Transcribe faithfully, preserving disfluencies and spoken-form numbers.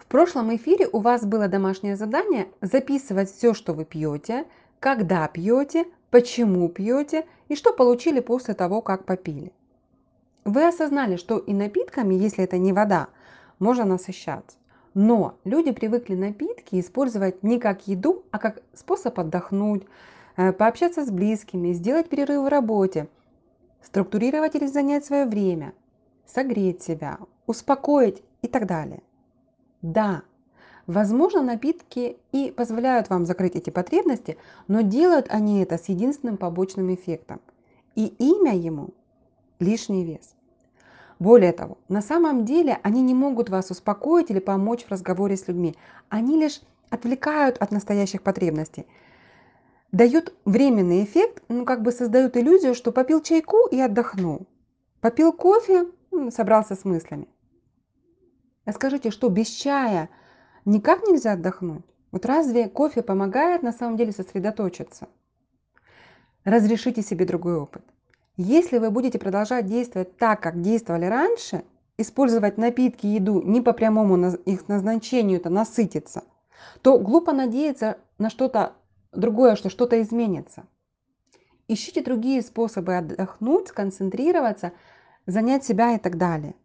В прошлом эфире у вас было домашнее задание записывать все, что вы пьете, когда пьете, почему пьете и что получили после того, как попили. Вы осознали, что и напитками, если это не вода, можно насыщаться. Но люди привыкли напитки использовать не как еду, а как способ отдохнуть, э, пообщаться с близкими, сделать перерыв в работе, структурировать или занять свое время, согреть себя, успокоить и так далее. Да, возможно, напитки и позволяют вам закрыть эти потребности, но делают они это с единственным побочным эффектом. И имя ему – лишний вес. Более того, на самом деле они не могут вас успокоить или помочь в разговоре с людьми. Они лишь отвлекают от настоящих потребностей. Дают временный эффект, ну как бы создают иллюзию, что попил чайку и отдохнул. Попил кофе, м, собрался с мыслями. А скажите, что без чая никак нельзя отдохнуть? Вот разве кофе помогает на самом деле сосредоточиться? Разрешите себе другой опыт. Если вы будете продолжать действовать так, как действовали раньше, использовать напитки и еду не по прямому наз- их назначению, это насытиться, то глупо надеяться на что-то другое, что что-то изменится. Ищите другие способы отдохнуть, сконцентрироваться, занять себя и так далее.